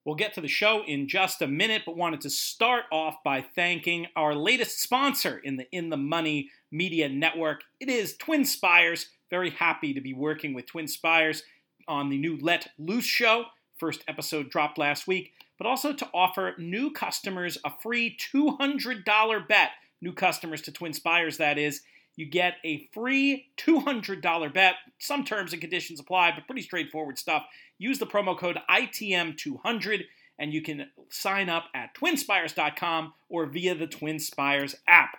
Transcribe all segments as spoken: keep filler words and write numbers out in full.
We'll get to the show in just a minute, but wanted to start off by thanking our latest sponsor in the In the Money Media Network. It is TwinSpires. Very happy to be working with TwinSpires on the new Let Loose show. First episode dropped last week, but also to offer new customers a free two hundred dollars bet. New customers to TwinSpires, that is. You get a free two hundred dollars bet. Some terms and conditions apply, but pretty straightforward stuff. Use the promo code I T M two hundred, and you can sign up at twinspires dot com or via the TwinSpires app.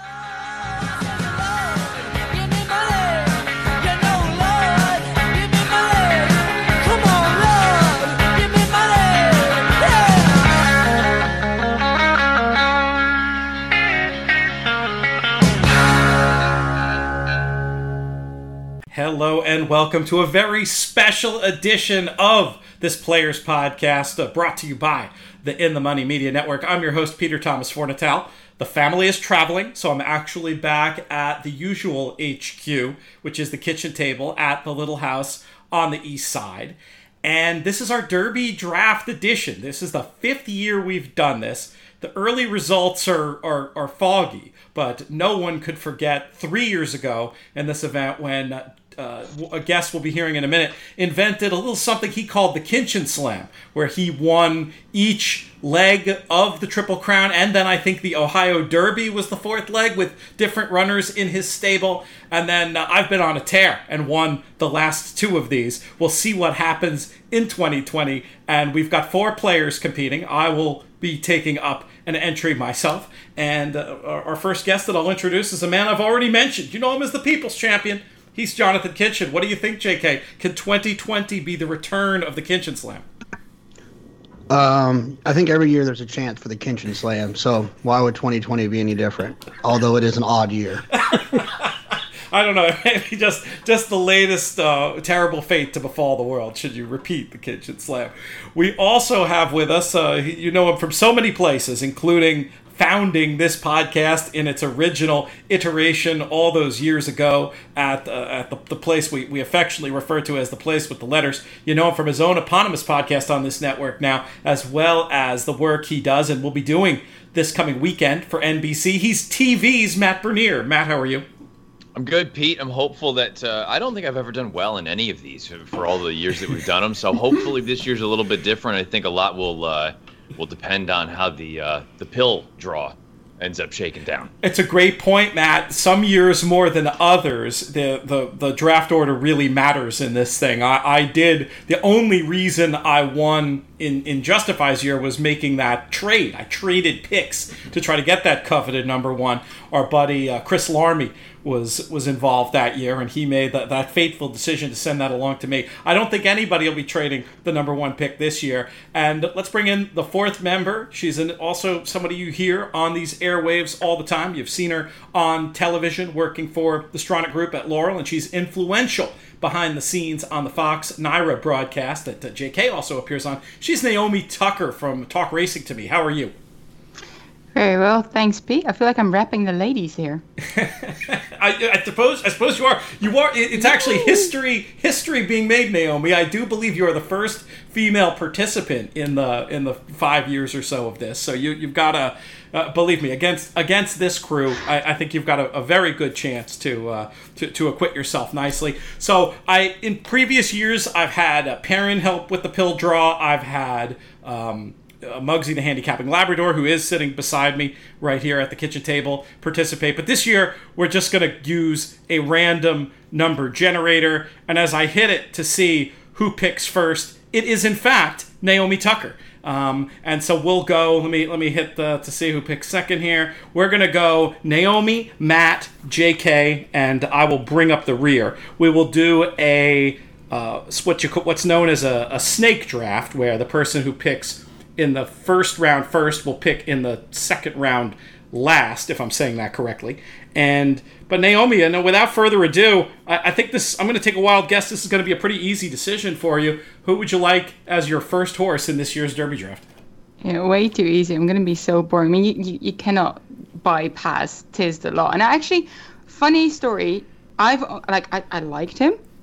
Hello and welcome to a very special edition of this Players Podcast, uh, brought to you by the In the Money Media Network. I'm your host, Peter Thomas Fornatel. The family is traveling, so I'm actually back at the usual H Q, which is the kitchen table at the little house on the east side. And this is our Derby Draft edition. This is the fifth year we've done this. The early results are, are, are foggy, but no one could forget three years ago in this event when uh, a guest we'll be hearing in a minute invented a little something he called the Kinchin Slam, where he won each leg of the Triple Crown, and then I think the Ohio Derby was the fourth leg with different runners in his stable. And then uh, I've been on a tear and won the last two of these. We'll see what happens in twenty twenty, and we've got four players competing. I will be taking up an entry myself, and uh, our first guest that I'll introduce is a man I've already mentioned. You know him as the People's Champion. He's Jonathan Kinchin. What do you think, J K? Can twenty twenty be the return of the Kinchin Slam? Um, I think every year there's a chance for the Kinchin Slam, so why would twenty twenty be any different? Although it is an odd year. I don't know, maybe just just the latest uh, terrible fate to befall the world should you repeat the Kinchin Slam. We also have with us, uh, you know him from so many places, including founding this podcast in its original iteration all those years ago at, uh, at the, the place we, we affectionately refer to as the place with the letters. You know him from his own eponymous podcast on this network now, as well as the work he does and will be doing this coming weekend for N B C. He's T V's Matt Bernier. Matt, how are you? I'm good, Pete. I'm hopeful that uh, I don't think I've ever done well in any of these for all the years that we've done them. So hopefully this year's a little bit different. I think a lot will uh, will depend on how the uh, the pill draw ends up shaking down. It's a great point, Matt. Some years more than others, the the, the draft order really matters in this thing. I, I did the only reason I won in in Justify's year was making that trade. I traded picks to try to get that coveted number one. Our buddy uh, Chris Larmy was was involved that year, and he made that, that fateful decision to send that along to me. I don't think anybody will be trading the number one pick this year. And let's bring in the fourth member. She's an, also somebody you hear on these airwaves all the time. You've seen her on television working for the Stronach Group at Laurel, and she's influential behind the scenes on the Fox Naira broadcast that uh, J K also appears on. She's Naomi Tucker from Talk Racing to Me. How are you? Very well, thanks, Pete. I feel like I'm rapping the ladies here. I, I suppose I suppose you are. You are. It's actually history history being made, Naomi. I do believe you are the first female participant in the in the five years or so of this. So you you've got a uh, believe me against against this crew. I, I think you've got a, a very good chance to uh, to to acquit yourself nicely. So I in previous years I've had uh, Perrin help with the pill draw. I've had. Um, Uh, Muggsy, the handicapping Labrador, who is sitting beside me right here at the kitchen table, participate. But this year, we're just going to use a random number generator. And as I hit it to see who picks first, it is, in fact, Naomi Tucker. Um, and so we'll go, let me let me hit the, to see who picks second here. We're going to go Naomi, Matt, J K, and I will bring up the rear. We will do a uh, what you, what's known as a, a snake draft, where the person who picks in the first round first will pick in the second round last, if I'm saying that correctly. And but Naomi, and without further ado, I, I think this, I'm going to take a wild guess. This is going to be a pretty easy decision for you. Who would you like as your first horse in this year's Derby draft? Yeah, way too easy. I'm going to be so boring. I mean, you, you, you cannot bypass Tiz the Law. And actually, funny story, I've like I, I liked him.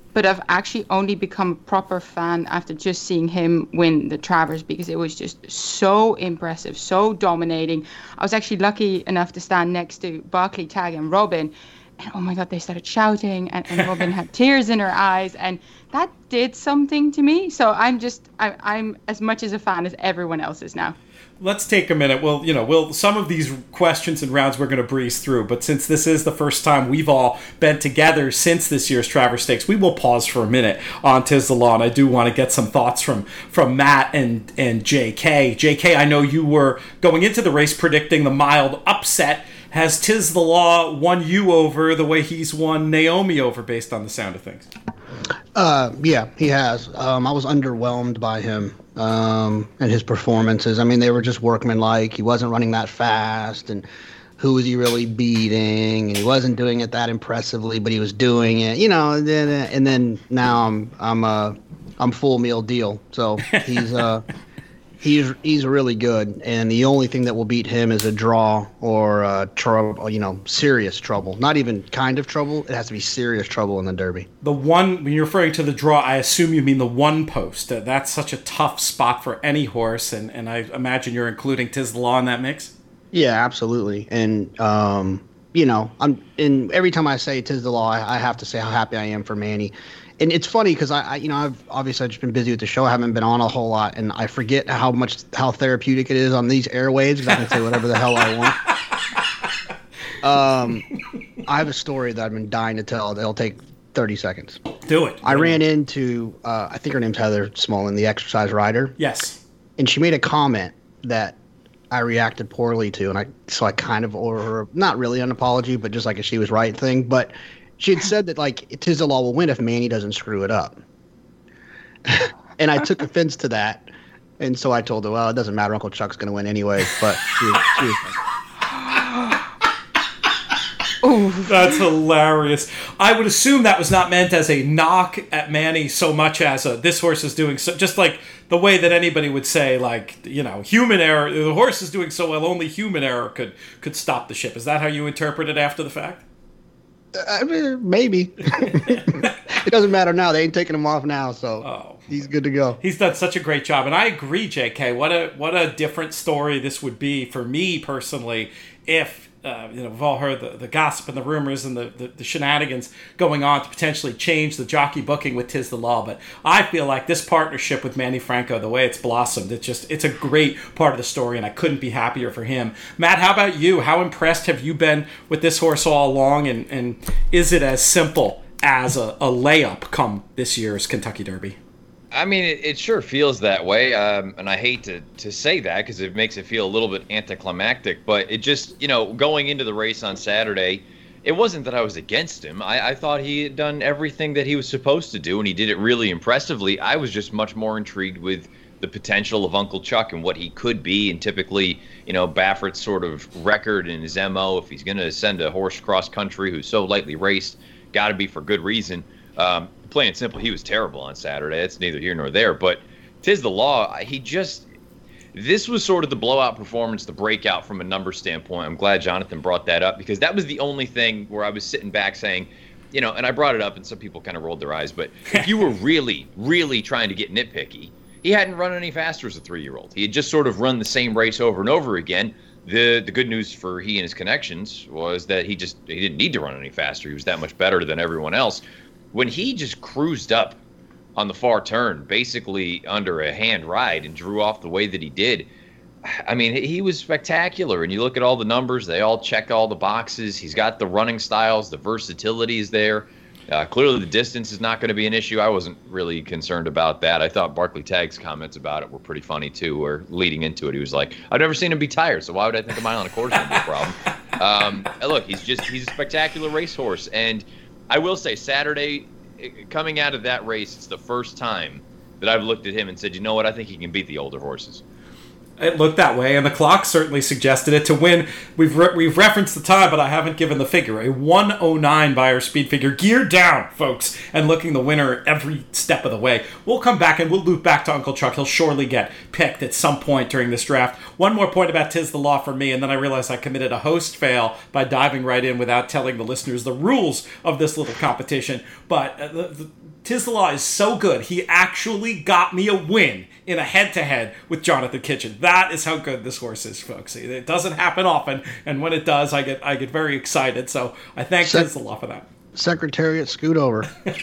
but I've actually only become a proper fan after just seeing him win the Travers, because it was just so impressive, so dominating. I was actually lucky enough to stand next to Barkley, Tag, and Robin. And oh my God, they started shouting, and, and Robin had tears in her eyes, and that did something to me. So I'm just, I, I'm as much as a fan as everyone else is now. Let's take a minute. Well, you know, we'll some of these questions and rounds we're going to breeze through, but since this is the first time we've all been together since this year's Travers Stakes, we will pause for a minute on Tiz the Law, and I do want to get some thoughts from from Matt and and J K. J K, I know you were going into the race predicting the mild upset. Has Tiz the Law won you over the way he's won Naomi over, based on the sound of things? Uh, yeah, he has. Um, I was underwhelmed by him um, and his performances. I mean, they were just workmanlike. He wasn't running that fast, and who was he really beating? And he wasn't doing it that impressively, but he was doing it, you know. And then, and then now I'm I'm uh, I'm full meal deal. So he's uh, he's he's really good, and the only thing that will beat him is a draw or uh, trouble, you know, serious trouble. Not even kind of trouble. It has to be serious trouble in the Derby. The one, when you're referring to the draw, I assume you mean the one post. Uh, that's such a tough spot for any horse, and, and I imagine you're including Tiz the Law in that mix? Yeah, absolutely. And, um, you know, I'm and every time I say Tiz the Law, I, I have to say how happy I am for Manny. And it's funny because I, I, you know, I've obviously I've just been busy with the show. I haven't been on a whole lot, and I forget how much how therapeutic it is on these airwaves because I can say whatever the hell I want. Um, I have a story that I've been dying to tell. It'll take thirty seconds. Do it. I ran into uh, I think her name's Heather Smallin, the exercise rider. Yes. And she made a comment that I reacted poorly to, and I so I kind of owe her not really an apology, but just like a she was right thing, but. She had said that, like, Tiz the Law will win if Manny doesn't screw it up. And I took offense to that. And so I told her, well, it doesn't matter. Uncle Chuck's going to win anyway. But she was, she was Ooh, that's hilarious. I would assume that was not meant as a knock at Manny so much as a, this horse is doing so, just like the way that anybody would say, like, you know, human error, the horse is doing so well, only human error could, could stop the ship. Is that how you interpret it after the fact? I mean, maybe. It doesn't matter now. They ain't taking him off now, so oh. He's good to go. He's done such a great job, and I agree, J K. What a what a different story this would be for me personally if. Uh, you know, we've all heard the, the gossip and the rumors and the, the, the shenanigans going on to potentially change the jockey booking with Tiz the Law. But I feel like this partnership with Manny Franco, the way it's blossomed, it's just it's a great part of the story, and I couldn't be happier for him. Matt, how about you? How impressed have you been with this horse all along, and, and is it as simple as a, a layup come this year's Kentucky Derby? I mean, it, it sure feels that way, um, and I hate to, to say that because it makes it feel a little bit anticlimactic, but it just, you know, going into the race on Saturday, it wasn't that I was against him. I, I thought he had done everything that he was supposed to do, and he did it really impressively. I was just much more intrigued with the potential of Uncle Chuck and what he could be, and typically, you know, Baffert's sort of record and his M O, if he's going to send a horse cross-country who's so lightly raced, got to be for good reason. Um, plain and simple, he was terrible on Saturday. It's neither here nor there. But Tiz the Law, he just – this was sort of the blowout performance, the breakout from a number standpoint. I'm glad Jonathan brought that up because that was the only thing where I was sitting back saying, you know, and I brought it up and some people kind of rolled their eyes, but if you were really, really trying to get nitpicky, he hadn't run any faster as a three-year-old. He had just sort of run the same race over and over again. The the good news for he and his connections was that he just he didn't need to run any faster. He was that much better than everyone else. When he just cruised up on the far turn, basically under a hand ride, and drew off the way that he did, I mean, he was spectacular. And you look at all the numbers, they all check all the boxes. He's got the running styles, the versatility is there. Uh, clearly, the distance is not going to be an issue. I wasn't really concerned about that. I thought Barkley Tagg's comments about it were pretty funny, too, where leading into it, he was like, I've never seen him be tired, so why would I think a mile and a quarter is going to be a problem? Um, look, he's just he's a spectacular racehorse. And I will say, Saturday, coming out of that race, it's the first time that I've looked at him and said, you know what, I think he can beat the older horses. It looked that way, and the clock certainly suggested it. To win, we've re- we've referenced the time, but I haven't given the figure. A one oh nine Beyer speed figure, geared down, folks, and looking the winner every step of the way. We'll come back, and we'll loop back to Uncle Chuck. He'll surely get picked at some point during this draft. One more point about Tiz the Law for me, and then I realized I committed a host fail by diving right in without telling the listeners the rules of this little competition. But uh, the, the Tiz the Law is so good, he actually got me a win in a head-to-head with Jonathan Kitchen. That is how good this horse is, folks. It doesn't happen often, and when it does, I get I get very excited. So I thank Sec- Tiz the Law for that. Secretariat, scoot over.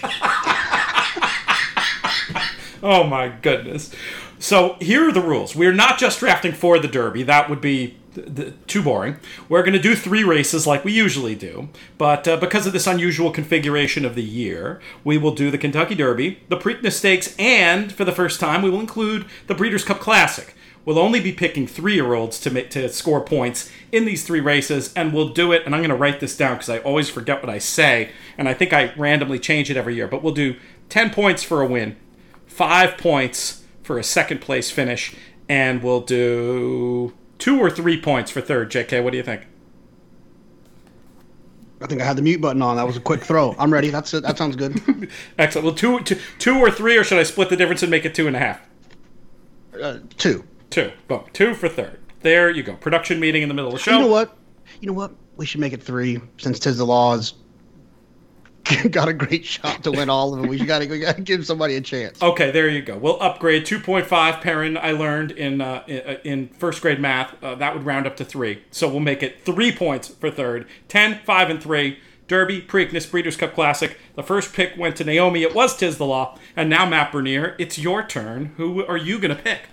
Oh my goodness. So here are the rules. We're not just drafting for the Derby. That would be th- th- too boring. We're going to do three races like we usually do. But uh, because of this unusual configuration of the year, we will do the Kentucky Derby, the Preakness Stakes, and for the first time, we will include the Breeders' Cup Classic. We'll only be picking three-year-olds to make, to score points in these three races, and we'll do it, and I'm going to write this down because I always forget what I say, and I think I randomly change it every year, but we'll do ten points for a win, five points for a second-place finish, and we'll do two or three points for third. J K, what do you think? I think I had the mute button on. That was a quick throw. I'm ready. That's it. That sounds good. Excellent. Well, two, two, two or three, or should I split the difference and make it two and a half? Uh, two. Two. Boom. Two for third. There you go. Production meeting in the middle of the show. You know what? You know what? We should make it three since Tiz the Law has got a great shot to win all of them. We got to give somebody a chance. Okay, there you go. We'll upgrade two point five. Perrin, I learned in uh, in, in first grade math, uh, that would round up to three. So we'll make it three points for third. ten, five, and three. Derby, Preakness, Breeders' Cup Classic. The first pick went to Naomi. It was Tiz the Law. And now, Matt Bernier, it's your turn. Who are you going to pick?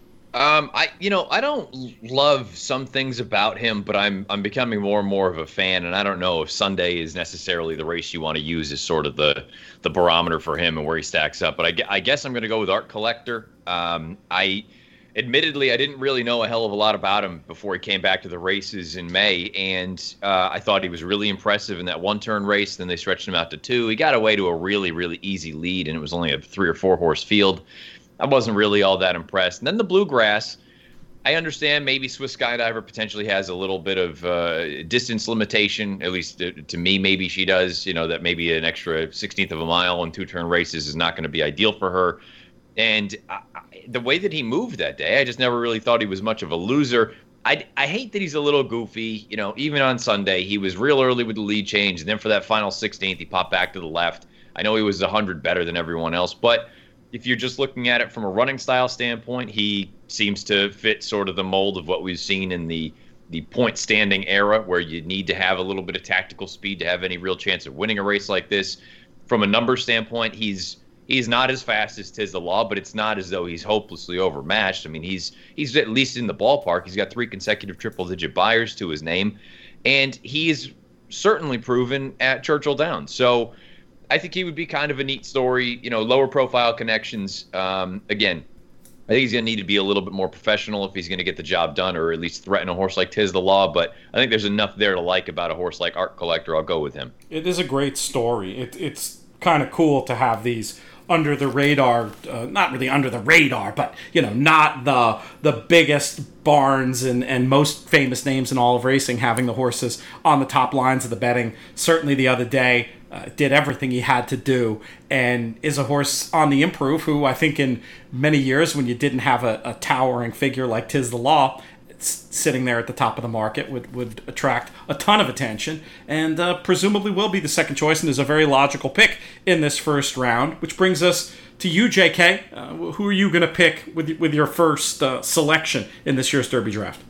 Um, I you know I don't love some things about him, but I'm I'm becoming more and more of a fan, and I don't know if Sunday is necessarily the race you want to use as sort of the the barometer for him and where he stacks up. But I, I guess I'm going to go with Art Collector. Um, I admittedly I didn't really know a hell of a lot about him before he came back to the races in May, and uh, I thought he was really impressive in that one-turn race. Then they stretched him out to two. He got away to a really really easy lead, and it was only a three or four horse field. I wasn't really all that impressed. And then the Bluegrass, I understand maybe Swiss Skydiver potentially has a little bit of uh, distance limitation, at least to, to me, maybe she does, you know, that maybe an extra sixteenth of a mile in two-turn races is not going to be ideal for her. And I, I, the way that he moved that day, I just never really thought he was much of a loser. I, I hate that he's a little goofy. You know, even on Sunday, he was real early with the lead change. And then for that final sixteenth, he popped back to the left. I know he was one hundred better than everyone else, but if you're just looking at it from a running style standpoint, he seems to fit sort of the mold of what we've seen in the the point standing era, where you need to have a little bit of tactical speed to have any real chance of winning a race like this. From a number standpoint, he's he's not as fast as Tiz the Law, but it's not as though he's hopelessly overmatched. I mean, he's he's at least in the ballpark. He's got three consecutive triple-digit buyers to his name, and he's certainly proven at Churchill Downs. So I think he would be kind of a neat story, you know, lower profile connections. Um, again, I think he's going to need to be a little bit more professional if he's going to get the job done, or at least threaten a horse like Tiz the Law. But I think there's enough there to like about a horse like Art Collector. I'll go with him. It is a great story. It, it's kind of cool to have these under the radar, uh, not really under the radar, but, you know, not the the biggest barns and, and most famous names in all of racing having the horses on the top lines of the betting. Certainly the other day, Uh, did everything he had to do, and is a horse on the improve who I think in many years, when you didn't have a, a towering figure like Tiz the Law s- sitting there at the top of the market, would, would attract a ton of attention, and uh, presumably will be the second choice and is a very logical pick in this first round, which brings us to you, J K. Uh, who are you going to pick with, with your first uh, selection in this year's Derby draft?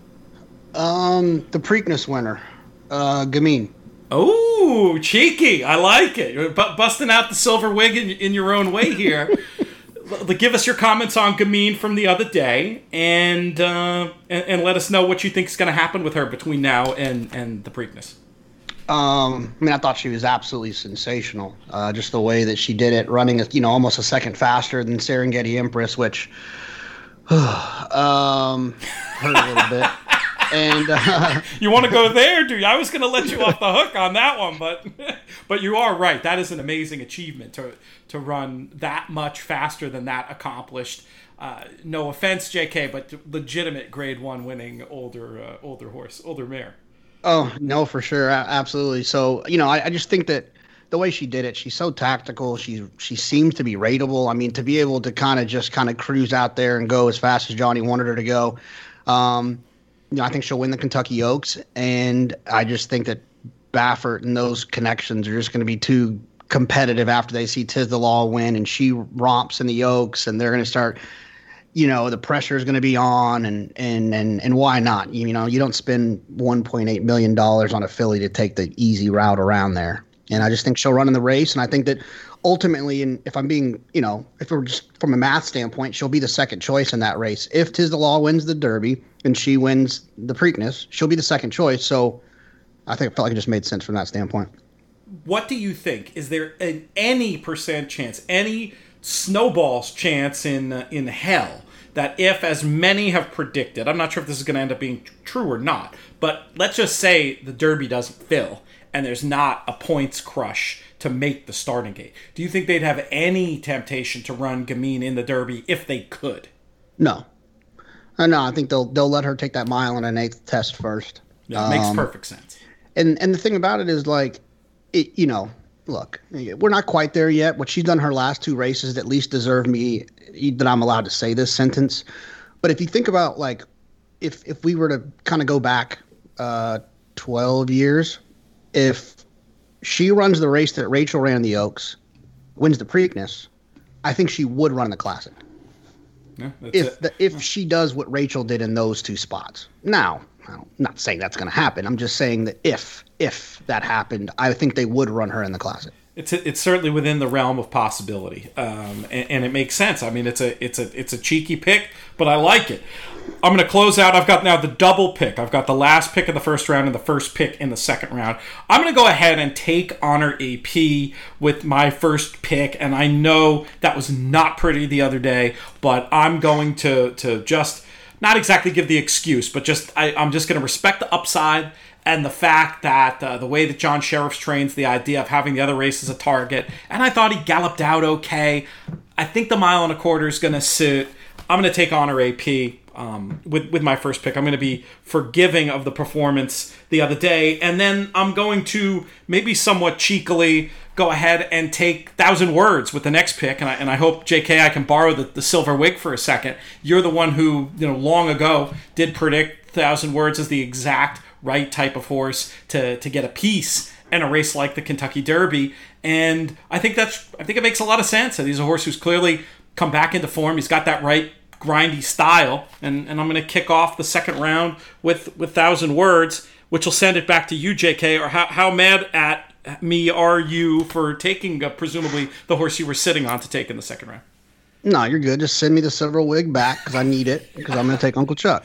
Um, the Preakness winner, uh, Gamine. Oh, cheeky. I like it. You're bu- busting out the silver wig in, in your own way here. L- give us your comments on Gamine from the other day, and, uh, and and let us know what you think is going to happen with her between now and, and the Preakness. Um, I mean, I thought she was absolutely sensational. Uh, just the way that she did it, running, you know, almost a second faster than Serengeti Empress, which um, hurt a little bit. And uh, you want to go there, do you? I was going to let you off the hook on that one, but but you are right. That is an amazing achievement to to run that much faster than that accomplished. Uh, no offense, J K, but legitimate Grade One winning older uh, older horse, older mare. Oh no, for sure, a- absolutely. So you know, I, I just think that the way she did it, she's so tactical. She she seems to be rateable. I mean, to be able to kind of just kind of cruise out there and go as fast as Johnny wanted her to go. Um, You know, I think she'll win the Kentucky Oaks, and I just think that Baffert and those connections are just going to be too competitive after they see Tiz the Law win and she romps in the Oaks, and they're going to start, you know, the pressure is going to be on, and, and, and, and why not? You, you know, you don't spend one point eight million dollars on a filly to take the easy route around there. And I just think she'll run in the race. And I think that ultimately, and if I'm being, you know, if we're just from a math standpoint, she'll be the second choice in that race. If Tiz the Law wins the Derby and she wins the Preakness, she'll be the second choice. So I think it felt like it just made sense from that standpoint. What do you think? Is there an any percent chance, any snowball's chance in uh, in hell that if, as many have predicted, I'm not sure if this is going to end up being true or not, but let's just say the Derby doesn't fill and there's not a points crush to make the starting gate. Do you think they'd have any temptation to run Gamine in the Derby if they could? No. Uh, no, I think they'll they'll let her take that mile in an eighth test first. Yeah, it makes um, perfect sense. And and the thing about it is, like, it, you know, look, we're not quite there yet. What she's done her last two races at least deserve me that I'm allowed to say this sentence. But if you think about, like, if if we were to kind of go back uh, twelve years, if she runs the race that Rachel ran in the Oaks, wins the Preakness, I think she would run the Classic. Yeah, that's if it. the, if she does what Rachel did in those two spots. Now, I'm not saying that's going to happen. I'm just saying that if if that happened, I think they would run her in the Classic. It's it's certainly within the realm of possibility, um, and, and it makes sense. I mean, it's a it's a it's a cheeky pick, but I like it. I'm going to close out. I've got now the double pick. I've got the last pick of the first round and the first pick in the second round. I'm going to go ahead and take Honor A P with my first pick, and I know that was not pretty the other day, but I'm going to to just not exactly give the excuse, but just I, I'm just going to respect the upside and the fact that uh, the way that John Sheriffs trains, the idea of having the other race as a target, and I thought he galloped out okay. I think the mile and a quarter is going to suit. I'm going to take Honor A P um, with, with my first pick. I'm going to be forgiving of the performance the other day, and then I'm going to maybe somewhat cheekily go ahead and take Thousand Words with the next pick, and I, and I hope, J K, I can borrow the, the silver wig for a second. You're the one who, you know, long ago did predict Thousand Words as the exact right type of horse to, to get a piece in a race like the Kentucky Derby, and I think that's I think it makes a lot of sense. He's a horse who's clearly come back into form. He's got that right grindy style, and, and I'm going to kick off the second round with, with Thousand Words, which will send it back to you, J K, or how, how mad at me are you for taking uh, presumably the horse you were sitting on to take in the second round? No, you're good. Just send me the silver wig back because I need it because I'm going to take Uncle Chuck.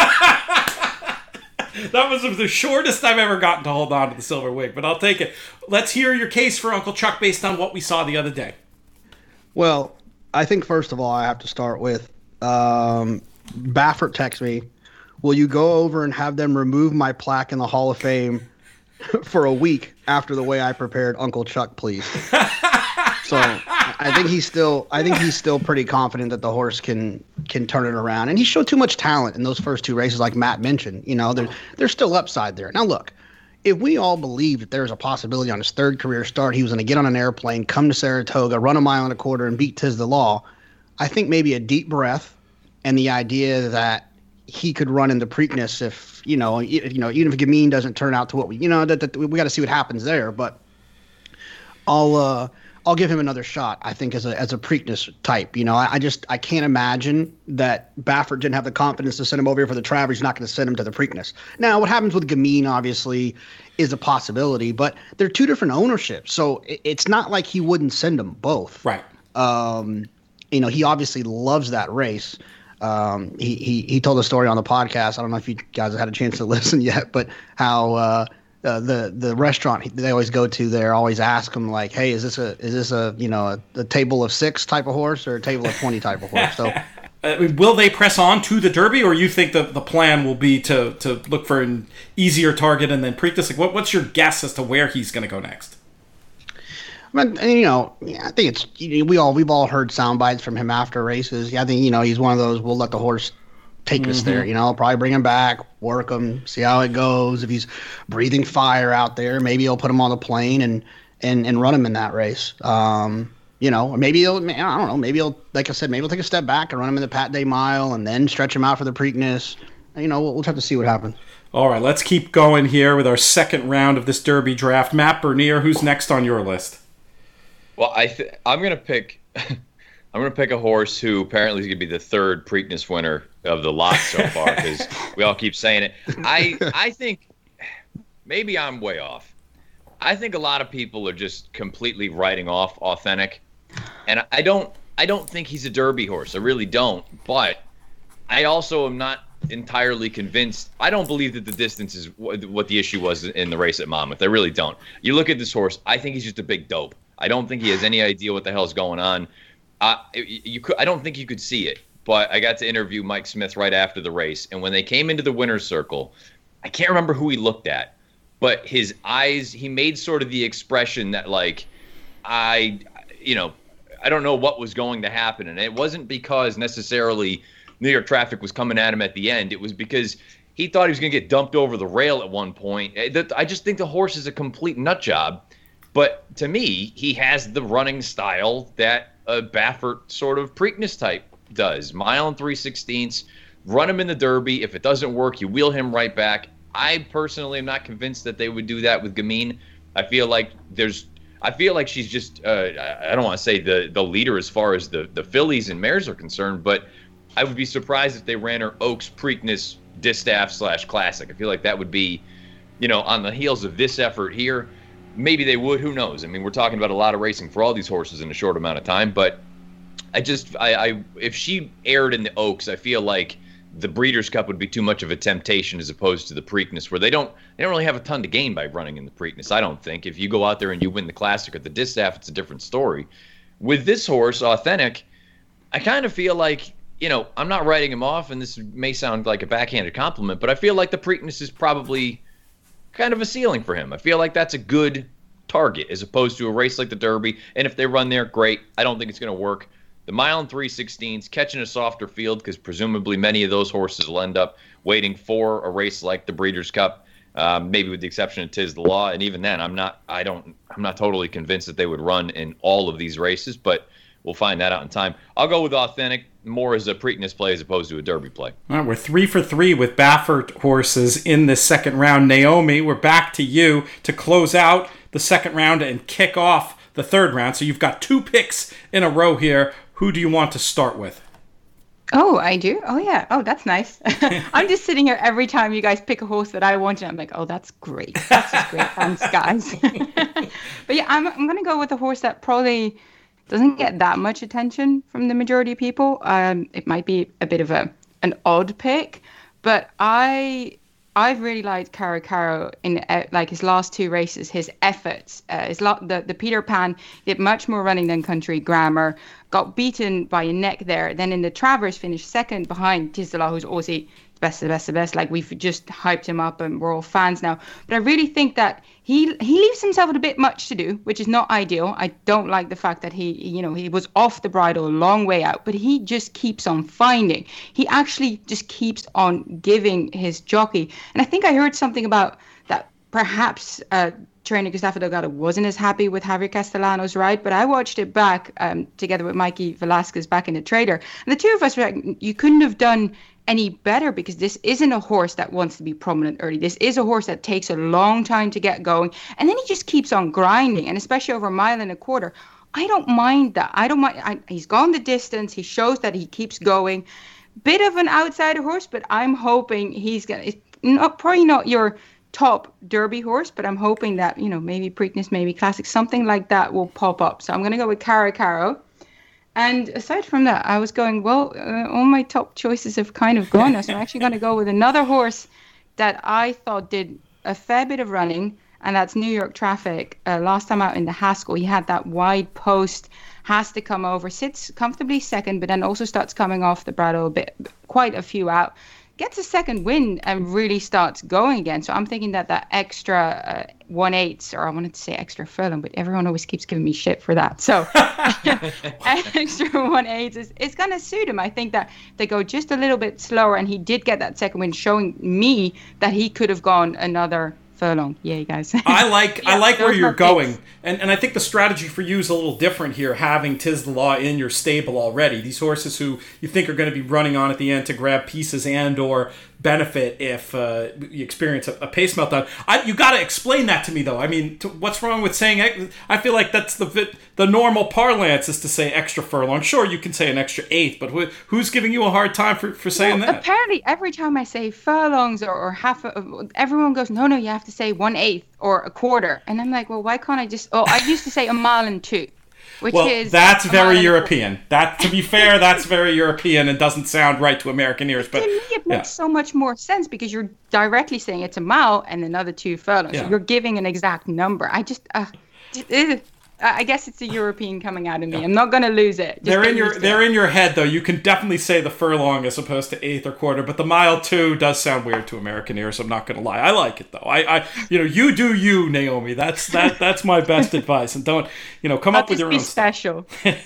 That was the shortest I've ever gotten to hold on to the silver wig, but I'll take it. Let's hear your case for Uncle Chuck based on what we saw the other day. Well, I think first of all, I have to start with um, Baffert texts me, will you go over and have them remove my plaque in the Hall of Fame for a week after the way I prepared Uncle Chuck, please? So I think he's still I think he's still pretty confident that the horse can can turn it around. And he showed too much talent in those first two races, like Matt mentioned. You know, there's there's still upside there. Now look, if we all believe that there's a possibility on his third career start, he was going to get on an airplane, come to Saratoga, run a mile and a quarter, and beat Tiz the Law, I think maybe a deep breath and the idea that he could run in the Preakness if, you know, you know, even if Gamine doesn't turn out to what we, you know, that, that we got to see what happens there. But I'll, uh, I'll give him another shot, I think, as a as a Preakness type. You know, I, I just I can't imagine that Baffert didn't have the confidence to send him over here for the Travers. He's not going to send him to the Preakness. Now, what happens with Gamine, obviously, is a possibility, but they're two different ownerships. So it, it's not like he wouldn't send them both. Right. Um, you know, he obviously loves that race. Um, he, he, he told a story on the podcast. I don't know if you guys have had a chance to listen yet, but how uh, uh, the the restaurant they always go to there always ask him, like, hey, is this a is this a you know a, a table of six type of horse or a table of twenty type of horse? So uh, will they press on to the Derby, or you think that the plan will be to to look for an easier target and then Preakness? Like, what what's your guess as to where he's going to go next? But, you know, I think it's we all we've all heard sound bites from him after races. I think, you know, he's one of those, we'll let the horse take us mm-hmm. there. You know, probably bring him back, work him, see how it goes. If he's breathing fire out there, maybe he'll put him on the plane and and, and run him in that race. Um, you know, or maybe he'll, I don't know, maybe he'll, like I said, maybe he'll take a step back and run him in the Pat Day Mile and then stretch him out for the Preakness. You know, we'll, we'll have to see what happens. All right, let's keep going here with our second round of this Derby draft. Matt Bernier, who's next on your list? Well, I th- I'm gonna pick. I'm gonna pick a horse who apparently is gonna be the third Preakness winner of the lot so far because we all keep saying it. I I think maybe I'm way off. I think a lot of people are just completely writing off Authentic, and I don't. I don't think he's a Derby horse. I really don't. But I also am not entirely convinced. I don't believe that the distance is what the issue was in the race at Monmouth. I really don't. You look at this horse. I think he's just a big dope. I don't think he has any idea what the hell's going on. Uh, you could. I don't think you could see it. But I got to interview Mike Smith right after the race, and when they came into the winner's circle, I can't remember who he looked at, but his eyes. He made sort of the expression that like, I, you know. I don't know what was going to happen. And it wasn't because necessarily New York Traffic was coming at him at the end. It was because he thought he was going to get dumped over the rail at one point. I just think the horse is a complete nut job. But to me, he has the running style that a Baffert sort of Preakness type does. Mile and three sixteenths, run him in the Derby. If it doesn't work, you wheel him right back. I personally am not convinced that they would do that with Gamine. I feel like there's I feel like she's just, uh, I don't want to say the, the leader as far as the, the fillies and mares are concerned, but I would be surprised if they ran her Oaks, Preakness, Distaff slash Classic. I feel like that would be, you know, on the heels of this effort here. Maybe they would, who knows? I mean, we're talking about a lot of racing for all these horses in a short amount of time, but I just, I, I if she aired in the Oaks, I feel like the Breeders' Cup would be too much of a temptation as opposed to the Preakness, where they don't they don't really have a ton to gain by running in the Preakness, I don't think. If you go out there and you win the Classic or the Distaff, it's a different story. With this horse, Authentic, I kind of feel like, you know, I'm not writing him off, and this may sound like a backhanded compliment, but I feel like the Preakness is probably kind of a ceiling for him. I feel like that's a good target as opposed to a race like the Derby, and if they run there, great. I don't think it's going to work. The mile and three sixteenths, catching a softer field because presumably many of those horses will end up waiting for a race like the Breeders' Cup, um, maybe with the exception of Tiz the Law. And even then, I'm not, I don't, I'm not totally convinced that they would run in all of these races, but we'll find that out in time. I'll go with Authentic more as a Preakness play as opposed to a Derby play. All right, we're three for three with Baffert horses in this second round. Naomi, we're back to you to close out the second round and kick off the third round. So you've got two picks in a row here. Who do you want to start with? Oh, I do? Oh, yeah. Oh, that's nice. I'm just sitting here every time you guys pick a horse that I want, and I'm like, oh, that's great. That's just great. Thanks, guys. But yeah, I'm, I'm going to go with a horse that probably doesn't get that much attention from the majority of people. Um, it might be a bit of a an odd pick, but I... I've really liked Caro Caro in uh, like his last two races, his efforts. Uh, his lo- the, the Peter Pan did much more running than Country Grammar, got beaten by a neck there. Then in the Travers finished second behind Tiz the Law, who's Aussie, the best of the best of the best. Like we've just hyped him up and we're all fans now. But I really think that he he leaves himself with a bit much to do, which is not ideal. I don't like the fact that he, you know, he was off the bridle a long way out, but he just keeps on finding. He actually just keeps on giving his jockey. And I think I heard something about that perhaps uh, trainer Gustavo Delgado wasn't as happy with Javier Castellanos ride, but I watched it back um, together with Mikey Velasquez back in the Trader. And the two of us were like, you couldn't have done any better because this isn't a horse that wants to be prominent early. This is a horse that takes a long time to get going. And then he just keeps on grinding, and especially over a mile and a quarter. I don't mind that. I don't mind. I, he's gone the distance. He shows that he keeps going. Bit of an outsider horse, but I'm hoping he's going to, not probably not your top Derby horse, but I'm hoping that, you know, maybe Preakness, maybe Classic, something like that will pop up. So I'm going to go with Caro Caro. And aside from that, I was going, well, uh, all my top choices have kind of gone now. So I'm actually going to go with another horse that I thought did a fair bit of running, and that's New York Traffic. Uh, last time out in the Haskell, he had that wide post, has to come over, sits comfortably second, but then also starts coming off the bridle a bit, quite a few out. Gets a second win and really starts going again. So I'm thinking that that extra uh, one eighths, or I wanted to say extra furlong, but everyone always keeps giving me shit for that. So extra one eighths is, is going to suit him. I think that they go just a little bit slower, and he did get that second win, showing me that he could have gone another Furlong. Yay, guys. I like Yeah, I like where those you're are going, picks. and and I think the strategy for you is a little different here. Having Tiz the Law in your stable already, these horses who you think are going to be running on at the end to grab pieces and or benefit if uh, you experience a, a pace meltdown. I, you got to explain that to me though. I mean, to, what's wrong with saying? ex- I feel like that's the the normal parlance is to say extra furlong. Sure, you can say an extra eighth, but wh- who's giving you a hard time for, for saying Well, that? apparently, every time I say furlongs or, or half, a, everyone goes, no, no, you have to say one eighth or a quarter. And I'm like, well, why can't I just? Oh, I used to say a mile and two, which Well, is that's a mile very and European. That, to be fair, that's very European and doesn't sound right to American ears. But To me, it yeah. makes so much more sense because you're directly saying it's a mile and another two furlongs. Yeah. So you're giving an exact number. I just, uh, ugh. I guess it's the European coming out of me. I'm not gonna lose it. Just they're get in your used to they're it. in your head though. You can definitely say the furlong as opposed to eighth or quarter, but the mile two does sound weird to American ears. I'm not going to lie. I like it though. I, I you know you do you, Naomi. That's that that's my best advice. And don't you know come I'll up with just your be own stuff. special.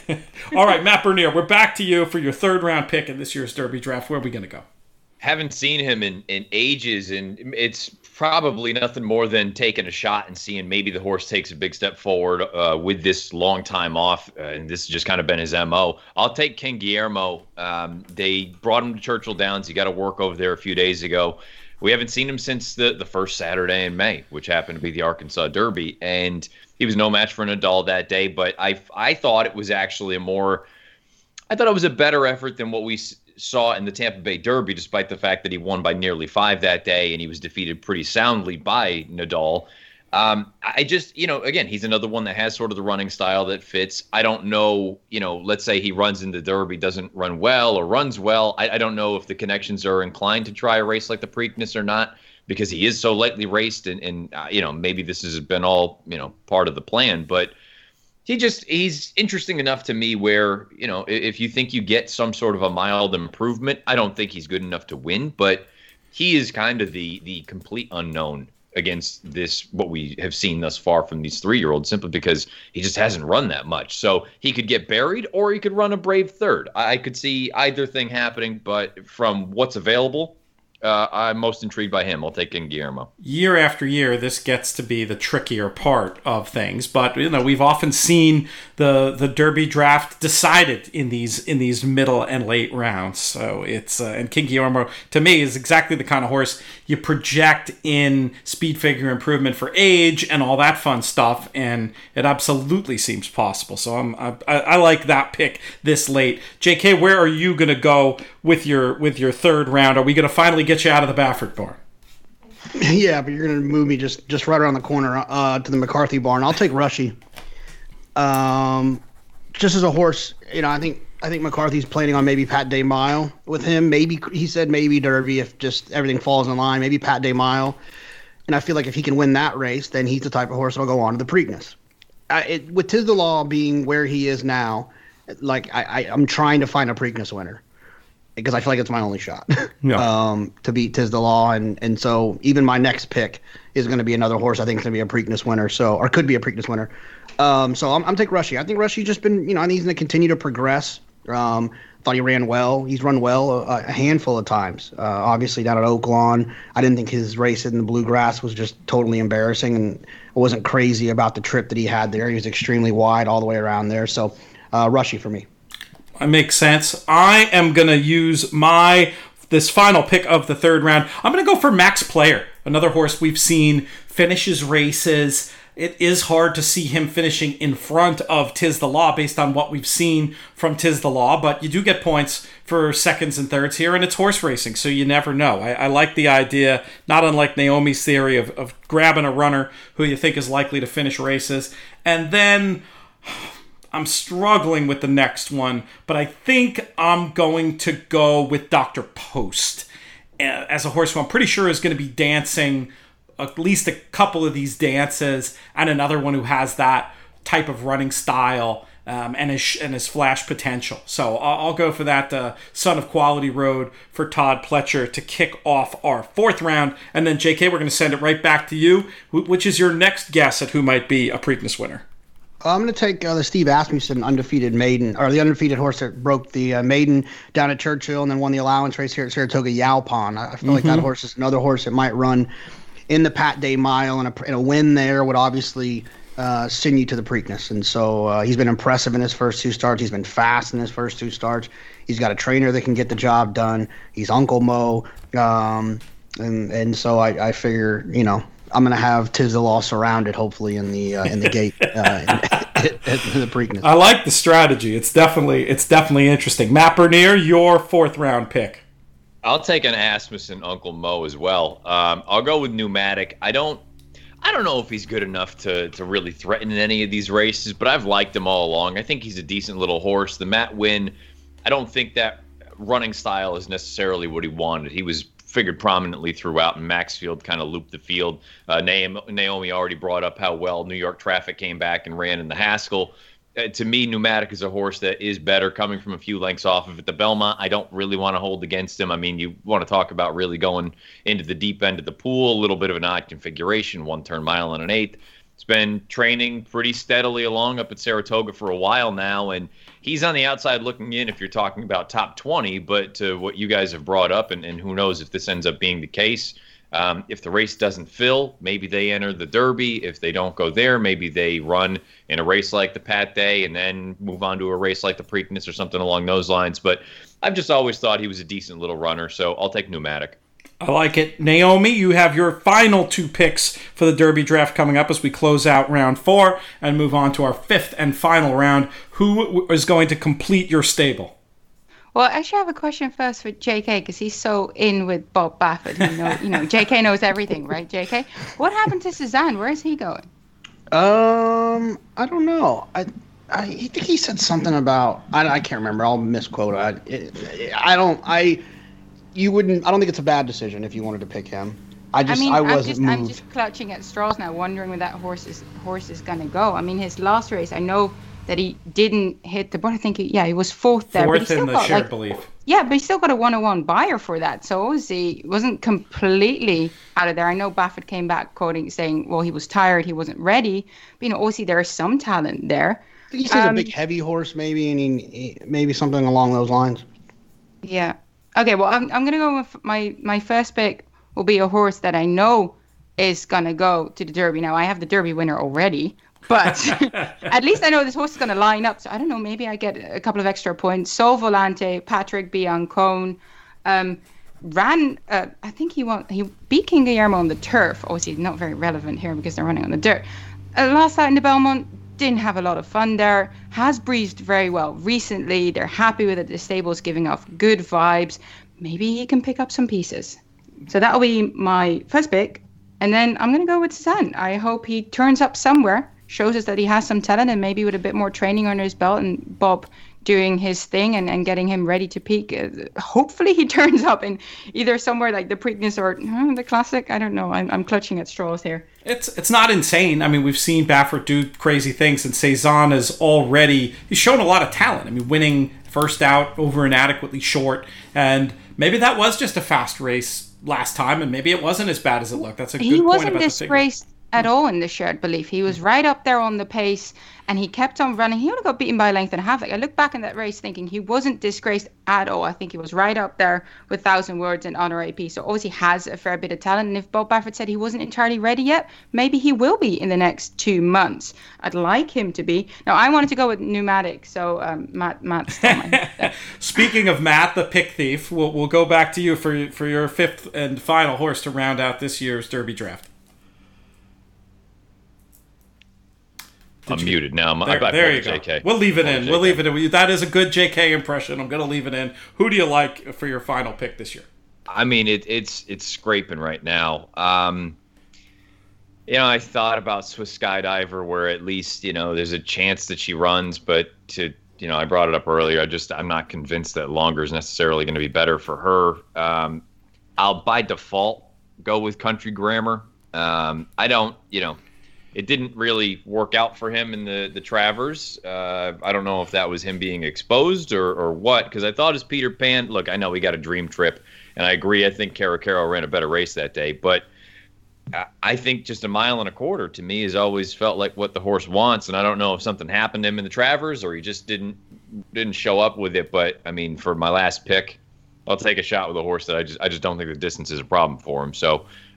All right, Matt Bernier, we're back to you for your third round pick in this year's Derby draft. Where are we going to go? Haven't seen him in, in ages, and it's probably nothing more than taking a shot and seeing maybe the horse takes a big step forward uh, with this long time off, uh, and this has just kind of been his M O. I'll take King Guillermo. Um, they brought him to Churchill Downs. He got to work over there a few days ago. We haven't seen him since the, the first Saturday in May, which happened to be the Arkansas Derby, and he was no match for Nadal that day, but I, I thought it was actually a more – I thought it was a better effort than what we – saw in the Tampa Bay Derby, despite the fact that he won by nearly five that day and he was defeated pretty soundly by Nadal. Um, I just, you know, again, he's another one that has sort of the running style that fits. I don't know, you know, let's say he runs in the Derby, doesn't run well or runs well. I, I don't know if the connections are inclined to try a race like the Preakness or not, because he is so lightly raced and, and uh, you know, maybe this has been all, you know, part of the plan, but He just, he's interesting enough to me where, you know, if you think you get some sort of a mild improvement, I don't think he's good enough to win, but he is kind of the the complete unknown against this, what we have seen thus far from these three-year-olds, simply because he just hasn't run that much. So he could get buried or he could run a brave third. I could see either thing happening, but from what's available, Uh, I'm most intrigued by him. I'll take in Guillermo. Year after year, this gets to be the trickier part of things. But you know, we've often seen the the Derby draft decided in these in these middle and late rounds. So it's uh, and King Guillermo to me is exactly the kind of horse you project in speed figure improvement for age and all that fun stuff, and it absolutely seems possible. So I'm I, I like that pick this late. J K, where are you going to go with your with your third round? Are we going to finally get you out of the Baffert barn? Yeah, but you're going to move me just, just right around the corner uh, to the McCarthy barn. I'll take Rushy. Um, just as a horse, you know, I think I think McCarthy's planning on maybe Pat Day Mile with him. Maybe he said maybe Derby if just everything falls in line. Maybe Pat Day Mile, and I feel like if he can win that race, then he's the type of horse that'll go on to the Preakness. I, it, with Tiz the Law being where he is now, like I, I, I'm trying to find a Preakness winner, because I feel like it's my only shot Yeah. um, to beat Tiz the Law. And, and so even my next pick is going to be another horse I think is going to be a Preakness winner, so or could be a Preakness winner. Um, so I'm, I'm taking Rushy. I think Rushy just been, you know, I think he's going to continue to progress. Um, thought he ran well. He's run well a, a handful of times. Uh, obviously down at Oaklawn, I didn't think his race in the Bluegrass was just totally embarrassing, and I wasn't crazy about the trip that he had there. He was extremely wide all the way around there. So uh, Rushy for me. It makes sense. I am going to use my this final pick of the third round. I'm going to go for Max Player, another horse we've seen finishes races. It is hard to see him finishing in front of Tiz the Law based on what we've seen from Tiz the Law, but you do get points for seconds and thirds here, and it's horse racing, so you never know. I, I like the idea, not unlike Naomi's theory of, of grabbing a runner who you think is likely to finish races, and then I'm struggling with the next one, but I think I'm going to go with Doctor Post as a horse who I'm pretty sure is going to be dancing at least a couple of these dances, and another one who has that type of running style um, and his and his flash potential. So I'll, I'll go for that uh, Son of Quality Road for Todd Pletcher to kick off our fourth round. And then, J K, we're going to send it right back to you. Which is your next guess at who might be a Preakness winner? I'm going to take uh, the Steve Asmussen undefeated maiden, or the undefeated horse that broke the uh, maiden down at Churchill and then won the allowance race here at Saratoga, Yalpon. I feel mm-hmm. like that horse is another horse that might run in the Pat Day Mile, and a, and a win there would obviously uh, send you to the Preakness. And so uh, he's been impressive in his first two starts. He's been fast in his first two starts. He's got a trainer that can get the job done. He's Uncle Mo. Um, and and so I, I figure, you know, I'm going to have Tiz the Law surrounded, hopefully, in the uh, in the gate uh, in, in the Preakness. I like the strategy. It's definitely it's definitely interesting. Matt Bernier, your fourth round pick. I'll take an Asmussen Uncle Mo as well. Um, I'll go with Pneumatic. I don't I don't know if he's good enough to to really threaten in any of these races, but I've liked him all along. I think he's a decent little horse. The Matt Winn, I don't think that running style is necessarily what he wanted. He was figured prominently throughout, and Maxfield kind of looped the field. Uh, Naomi already brought up how well New York Traffic came back and ran in the Haskell. Uh, to me, Pneumatic is a horse that is better coming from a few lengths off of it. The Belmont, I don't really want to hold against him. I mean, you want to talk about really going into the deep end of the pool, a little bit of an odd configuration, one turn mile and an eighth. It's been training pretty steadily along up at Saratoga for a while now, and he's on the outside looking in if you're talking about top twenty, but to what you guys have brought up, and, and who knows if this ends up being the case. Um, if the race doesn't fill, maybe they enter the Derby. If they don't go there, maybe they run in a race like the Pat Day and then move on to a race like the Preakness or something along those lines. But I've just always thought he was a decent little runner, so I'll take Pneumatic. I like it. Naomi, you have your final two picks for the Derby draft coming up as we close out round four and move on to our fifth and final round. Who is going to complete your stable? Well, actually, I have a question first for J K because he's so in with Bob Baffert. You know, you know, J K knows everything, right? J K, what happened to Cezanne? Where is he going? Um, I don't know. I I think he said something about I, I can't remember. I'll misquote. I it, I don't I. You wouldn't. I don't think it's a bad decision if you wanted to pick him. I just. I mean, I I'm wasn't just. moved. I'm just clutching at straws now, wondering where that horse is. Horse is gonna go. I mean, his last race, I know that he didn't hit the board. I think, he, yeah, he was fourth there. Fourth but he still in the got, shared like, belief. Yeah, but he still got a one oh one buyer for that. So obviously, he wasn't completely out of there. I know Baffert came back quoting saying, well, he was tired, he wasn't ready. But, you know, obviously there is some talent there. I think he said um, a big heavy horse, maybe, and he, he, maybe something along those lines. Yeah. Okay, well, I'm I'm gonna go with my my first pick will be a horse that I know is gonna go to the Derby. Now I have the Derby winner already, but at least I know this horse is gonna line up. So I don't know, maybe I get a couple of extra points. Sol Volante, Patrick Biancone, um, ran. Uh, I think he won. He beat King Guillermo on the turf. Obviously, not very relevant here because they're running on the dirt. Uh, last out in the Belmont. Didn't have a lot of fun there. Has breezed very well recently. They're happy with it. The stable's giving off good vibes. Maybe he can pick up some pieces. So that'll be my first pick. And then I'm going to go with Cezanne. I hope he turns up somewhere, shows us that he has some talent, and maybe with a bit more training under his belt and Bob doing his thing and, and getting him ready to peak. Uh, hopefully he turns up in either somewhere like the Preakness or uh, the Classic. I don't know. I'm, I'm clutching at straws here. It's it's not insane. I mean, we've seen Baffert do crazy things, and Cezanne is already, he's shown a lot of talent. I mean, winning first out over inadequately short, and maybe that was just a fast race last time, and maybe it wasn't as bad as it looked. That's a good he point wasn't about the figure. disgraced at all in the shared belief. He was right up there on the pace, and he kept on running. He only got beaten by a length and a half. Like, I look back in that race thinking he wasn't disgraced at all. I think he was right up there with Thousand Words and Honor A P. So obviously has a fair bit of talent. And if Bob Baffert said he wasn't entirely ready yet, maybe he will be in the next two months. I'd like him to be. Now, I wanted to go with Pneumatic, so um, Matt, Matt's still my Speaking of Matt, the pick thief, we'll we'll go back to you for for your fifth and final horse to round out this year's Derby draft. Did I'm you, muted now. I'm, there I, I there you J K. go. We'll leave it in. J K. We'll leave it in. That is a good J K impression. I'm going to leave it in. Who do you like for your final pick this year? I mean, it, it's it's scraping right now. Um, you know, I thought about Swiss Skydiver, where at least, you know, there's a chance that she runs, but to you know, I brought it up earlier. I just I'm not convinced that longer is necessarily going to be better for her. Um, I'll by default go with Country Grammar. Um, I don't, you know. It didn't really work out for him in the, the Travers. Uh, I don't know if that was him being exposed or, or what, because I thought as Peter Pan, look, I know we got a dream trip, and I agree. I think Caracaro ran a better race that day, but I think just a mile and a quarter to me has always felt like what the horse wants, and I don't know if something happened to him in the Travers or he just didn't didn't show up with it. But I mean, for my last pick, I'll take a shot with a horse that I just I just don't think the distance is a problem for him. So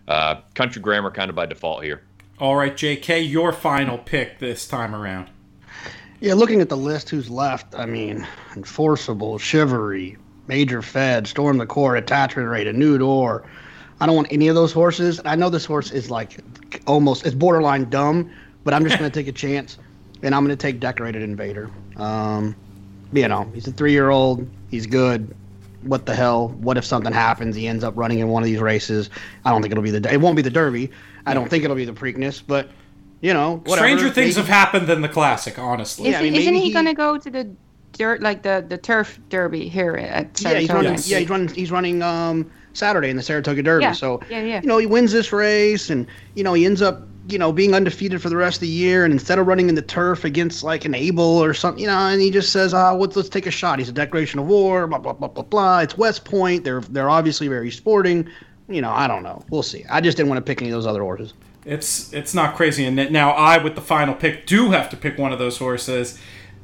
uh, Country Grammar kind of by default here. All right, J K, your final pick this time around. Yeah, looking at the list, who's left? I mean, Enforceable, Chivalry, Major Fed, Storm the Court, Attachment Rate, A New Door. I don't want any of those horses. I know this horse is like almost, it's borderline dumb, but I'm just going to take a chance, and I'm going to take Decorated Invader. Um, you know, he's a three-year-old. He's good. What the hell? What if something happens? He ends up running in one of these races. I don't think it'll be the, it won't be the Derby. I don't think it'll be the Preakness, but, you know, whatever. Stranger things Maybe. have happened than the Classic, honestly. Is, Yeah, I mean, isn't maybe he, he- going to go to the dirt, like the, the turf derby here at Yeah, he's Saratoga? running. Yes. Yeah, he's running. He's running um, Saturday in the Saratoga Derby. Yeah, So yeah, yeah. you know, he wins this race, and you know, he ends up you know being undefeated for the rest of the year. And instead of running in the turf against like an Abel or something, you know, and he just says, "Ah, let's let's take a shot." He's a declaration of war. Blah blah blah blah blah. It's West Point. They're they're obviously very sporting. You know, I don't know. We'll see. I just didn't want to pick any of those other horses. It's it's not crazy. And now I, with the final pick, do have to pick one of those horses.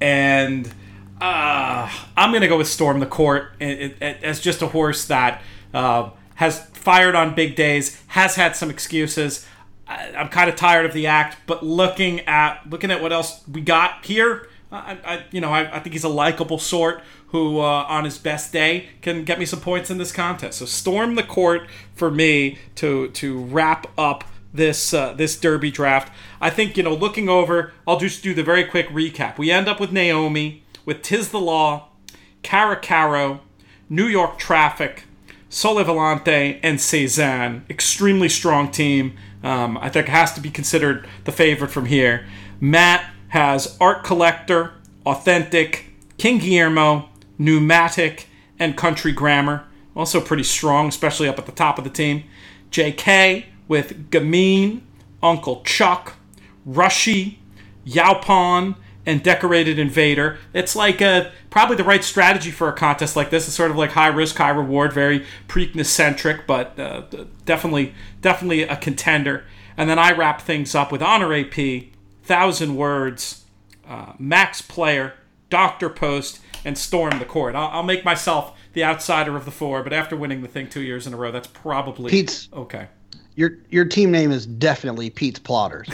And uh, I'm going to go with Storm the Court it, it, as just a horse that uh, has fired on big days, has had some excuses. I, I'm kind of tired of the act, but looking at looking at what else we got here, I, I you know I, I think he's a likable sort who, uh, on his best day, can get me some points in this contest. So Storm the Court for me to to wrap up this uh, this Derby draft. I think, you know, looking over, I'll just do the very quick recap. We end up with Naomi, with Tiz the Law, Caracaro, New York Traffic, Sole Volante, and Cezanne. Extremely strong team. Um, I think it has to be considered the favorite from here. Matt has Art Collector, Authentic, King Guillermo, Pneumatic, and Country Grammar. Also pretty strong, especially up at the top of the team. J K with Gamine, Uncle Chuck, Rushy, Yaupon, and Decorated Invader. It's like a, probably the right strategy for a contest like this. It's sort of like high risk, high reward, very Preakness-centric, but uh, definitely definitely a contender. And then I wrap things up with Honor A P, Thousand Words, uh, Max Player, Doctor Post, and Storm the Court. I'll, I'll make myself the outsider of the four, but after winning the thing two years in a row, that's probably Pete's okay. Your your team name is definitely Pete's Plotters.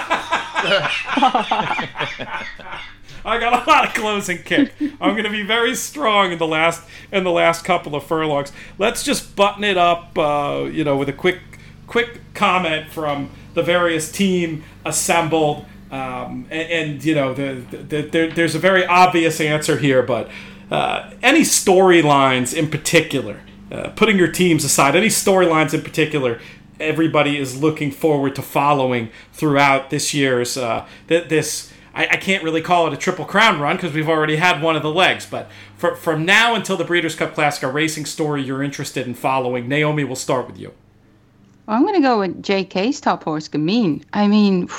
I got a lot of closing kick. I'm going to be very strong in the last in the last couple of furlongs. Let's just button it up, uh, you know, with a quick quick comment from the various team assembled. Um, and, and you know, the, the, the, there's a very obvious answer here, but uh, any storylines in particular, uh, putting your teams aside, any storylines in particular, everybody is looking forward to following throughout this year's uh, th- this. I, I can't really call it a Triple Crown run because we've already had one of the legs, but for, from now until the Breeders' Cup Classic, a racing story you're interested in following. Naomi, we'll start with you. Well, I'm going to go with J K's top horse, Gamine. I mean,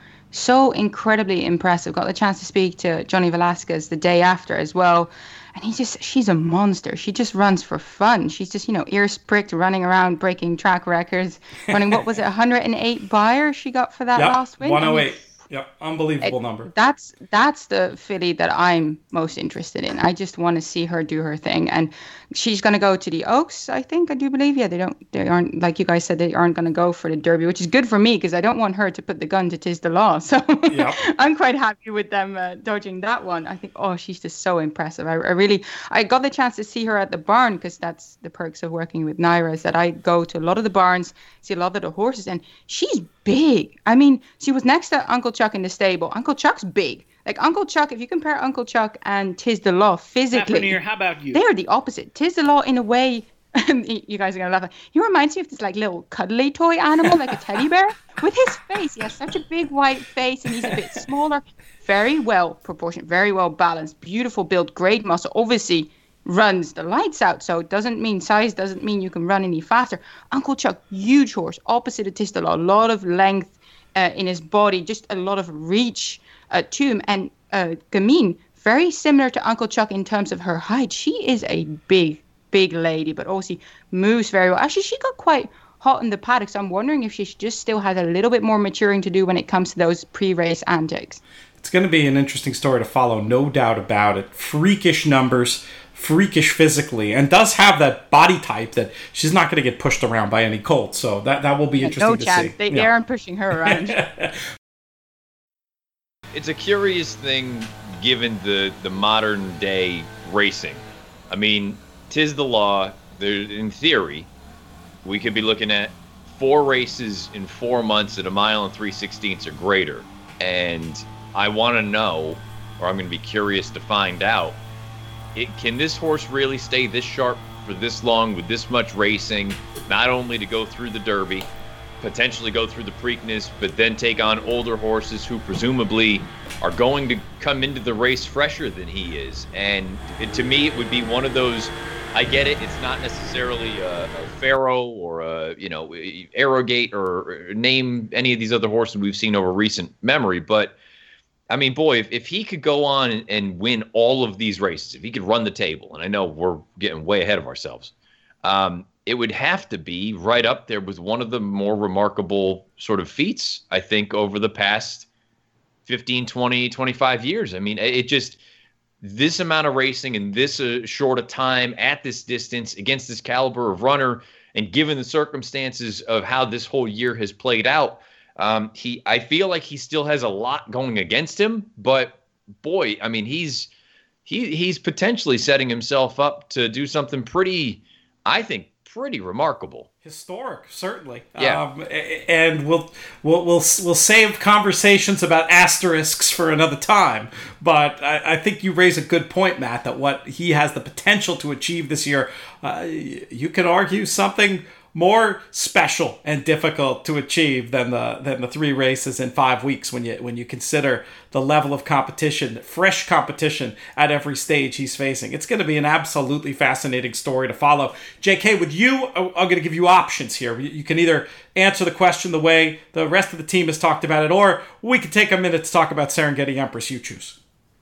so incredibly impressive. Got the chance to speak to Johnny Velasquez the day after as well. And he just, she's a monster. She just runs for fun. She's just, you know, ears pricked, running around, breaking track records. Running, what was it, one hundred eight Beyer she got for that Yep, last win? one oh eight. I mean, Yep, unbelievable it, number. That's that's the filly that I'm most interested in. I just want to see her do her thing, and she's going to go to the Oaks. I think I do believe. Yeah, they don't. They aren't, like you guys said, they aren't going to go for the Derby, which is good for me because I don't want her to put the gun to Tiz the Law. So Yep. I'm quite happy with them uh, dodging that one. I think, oh, she's just so impressive. I, I really, I got the chance to see her at the barn because that's the perks of working with Naira, is that I go to a lot of the barns, see a lot of the horses, and she's big. I mean, she was next to Uncle Chuck in the stable. Uncle Chuck's big. Like Uncle Chuck, if you compare Uncle Chuck and Tiz the Law physically, Rainier, how about you? they're the opposite. Tiz the Law, in a way, you guys are gonna laugh. He reminds me of this like little cuddly toy animal, like a teddy bear, with his face. He has such a big white face, and he's a bit smaller. Very well proportioned, very well balanced, beautiful build, great muscle. Obviously, runs the lights out, so it doesn't mean size doesn't mean you can run any faster. Uncle Chuck, huge horse, opposite of Tiz the Law, a lot of length uh, in his body, just a lot of reach uh, to him. And uh, Gamine, very similar to Uncle Chuck in terms of her height. She is a big, big lady, but also moves very well. Actually, she got quite hot in the paddock, so I'm wondering if she just still has a little bit more maturing to do when it comes to those pre-race antics. It's going to be an interesting story to follow, no doubt about it. Freakish numbers freakish physically and does have that body type that she's not going to get pushed around by any colt. So that that will be interesting no to chance. see. They, Yeah. they aren't pushing her around. It's a curious thing given the, the modern day racing. I mean, 'tis the law. There, in theory, we could be looking at four races in four months at a mile and three sixteenths or greater. And I want to know, or I'm going to be curious to find out, it, can this horse really stay this sharp for this long with this much racing, not only to go through the Derby, potentially go through the Preakness, but then take on older horses who presumably are going to come into the race fresher than he is. And it, to me, it would be one of those, I get it, it's not necessarily a, a Pharaoh or a, you know, Arrogate or, or name any of these other horses we've seen over recent memory, but I mean, boy, if, if he could go on and, and win all of these races, if he could run the table, and I know we're getting way ahead of ourselves, um, it would have to be right up there with one of the more remarkable sort of feats, I think, over the past fifteen, twenty, twenty-five years. I mean, it just, this amount of racing in this uh, short a time at this distance against this caliber of runner, and given the circumstances of how this whole year has played out, um, he, I feel like he still has a lot going against him, but boy, I mean, he's, he, he's potentially setting himself up to do something pretty, I think, pretty remarkable. Historic, certainly. Yeah. Um, and we'll, we'll we'll we'll save conversations about asterisks for another time. But I, I think you raise a good point, Matt, that what he has the potential to achieve this year, uh, you can argue something more special and difficult to achieve than the than the three races in five weeks when you when you consider the level of competition, fresh competition at every stage he's facing. It's going to be an absolutely fascinating story to follow. J K, with you, I'm going to give you options here. You can either answer the question the way the rest of the team has talked about it, or we can take a minute to talk about Serengeti Empress. You choose.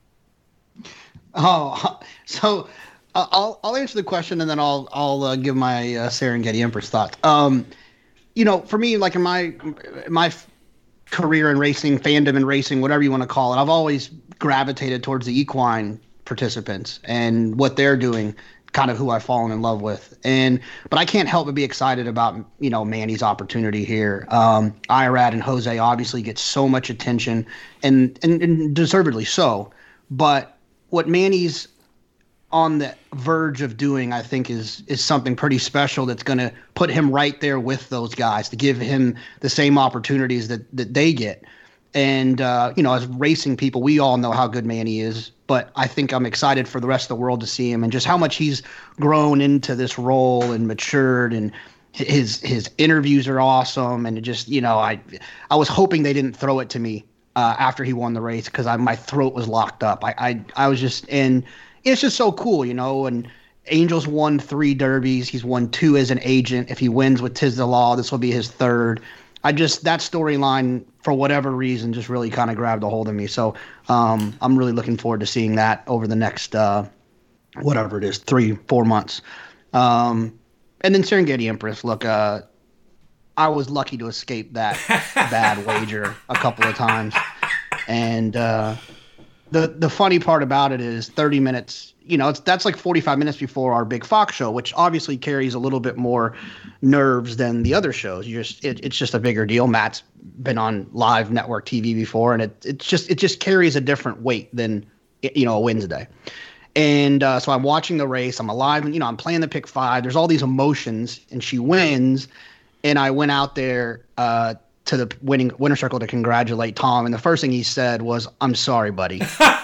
Oh, so uh, I'll I'll answer the question and then I'll I'll uh, give my uh, Serengeti Empress thoughts. Um, you know, for me, like in my my f- career in racing, fandom in racing, whatever you want to call it, I've always gravitated towards the equine participants and what they're doing, kind of who I've fallen in love with. And but I can't help but be excited about, you know, Manny's opportunity here. Um, Irad and Jose obviously get so much attention, and and, and deservedly so. But what Manny's on the verge of doing, I think, is is something pretty special that's going to put him right there with those guys, to give him the same opportunities that, that they get. And, uh, you know, as racing people, we all know how good Manny is, but I think I'm excited for the rest of the world to see him and just how much he's grown into this role and matured, and his his interviews are awesome. And it just, you know, I I was hoping they didn't throw it to me uh, after he won the race, because my throat was locked up. I, I, I was just in – it's just so cool, you know, and Angel's won three derbies. He's won two as an agent. If he wins with 'Tis the Law, this will be his third. I just, that storyline, for whatever reason, just really kind of grabbed a hold of me. So um, I'm really looking forward to seeing that over the next, uh, whatever it is, three, four months. Um, and then Serengeti Empress, look, uh, I was lucky to escape that bad wager a couple of times. And, uh, The the funny part about it is thirty minutes, you know, it's that's like forty-five minutes before our big Fox show, which obviously carries a little bit more nerves than the other shows. You just it, it's just a bigger deal. Matt's been on live network T V before, and it it's just it just carries a different weight than, you know, a Wednesday. And uh, so I'm watching the race. I'm alive, and you know, I'm playing the pick five. There's all these emotions, and she wins. And I went out there uh, to the winning winner circle to congratulate Tom, and the first thing he said was, "I'm sorry, buddy."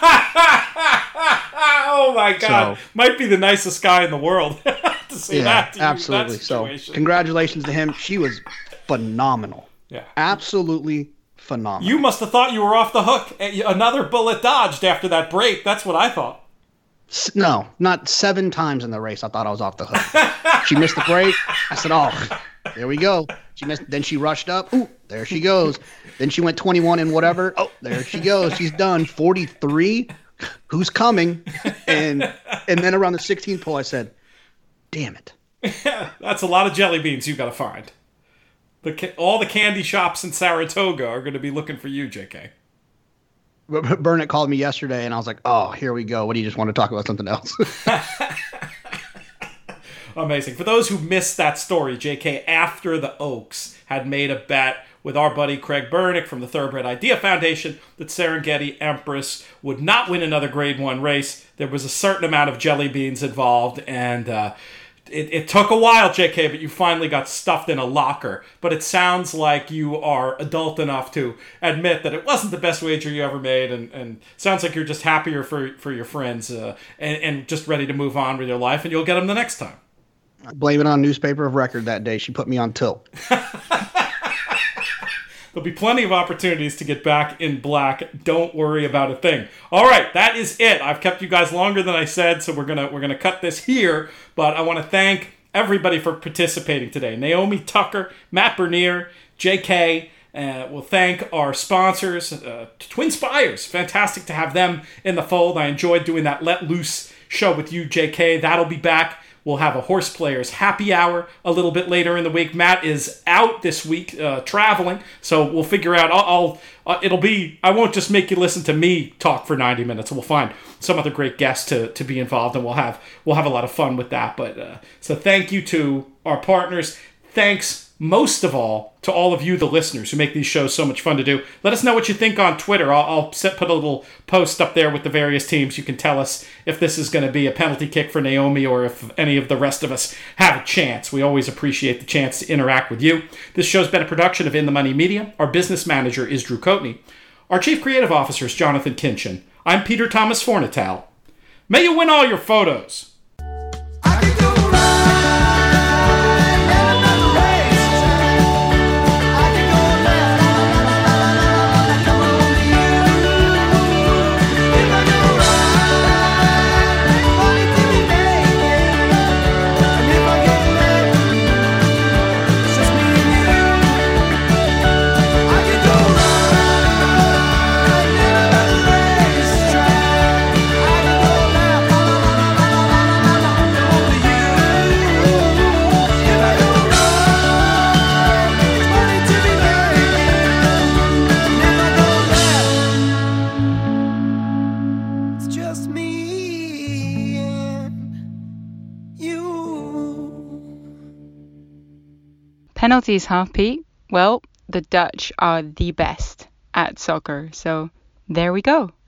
Oh my God! So, might be the nicest guy in the world to say yeah, that to you, absolutely. that So, situation. congratulations to him. She was phenomenal. Yeah, absolutely phenomenal. You must have thought you were off the hook. Another bullet dodged after that break. That's what I thought. No, not seven times in the race. I thought I was off the hook. She missed the break. I said, "Oh, there we go." She missed. Then she rushed up. Ooh, there she goes. Then she went twenty-one and whatever. Oh, there she goes. She's done. forty-three. Who's coming? And and then around the sixteenth pole, I said, "Damn it." That's a lot of jelly beans you got to find. The all the candy shops in Saratoga are going to be looking for you, J K. Burnett called me yesterday, and I was like, oh, here we go. What do you just want to talk about something else? Amazing. For those who missed that story, J K, after the Oaks had made a bet with our buddy Craig Bernick from the Thoroughbred Idea Foundation that Serengeti Empress would not win another Grade one race. There was a certain amount of jelly beans involved, and uh, it, it took a while, J K, but you finally got stuffed in a locker. But it sounds like you are adult enough to admit that it wasn't the best wager you ever made, and, and sounds like you're just happier for, for your friends uh, and, and just ready to move on with your life, and you'll get them the next time. Blame it on newspaper of record that day. She put me on tilt. There'll be plenty of opportunities to get back in black. Don't worry about a thing. All right, that is it. I've kept you guys longer than I said, so we're gonna we're gonna cut this here. But I want to thank everybody for participating today. Naomi Tucker, Matt Bernier, J K. Uh, we'll thank our sponsors, uh, Twin Spires. Fantastic to have them in the fold. I enjoyed doing that Let Loose show with you, J K. That'll be back. We'll have a Horse Players happy hour a little bit later in the week. Matt is out this week uh, traveling, so we'll figure out. I'll, I'll uh, it'll be. I won't just make you listen to me talk for ninety minutes. We'll find some other great guests to, to be involved, and we'll have we'll have a lot of fun with that. But uh, so thank you to our partners. Thanks most of all to all of you, the listeners, who make these shows so much fun to do. Let us know what you think on Twitter. I'll, I'll set, put a little post up there with the various teams. You can tell us if this is going to be a penalty kick for Naomi or if any of the rest of us have a chance. We always appreciate the chance to interact with you. This show's been a production of In the Money Media. Our business manager is Drew Coatney. Our chief creative officer is Jonathan Kinchin. I'm Peter Thomas Fornital. May you win all your photos. Penalties, huh, Pete? Well, the Dutch are the best at soccer, so there we go.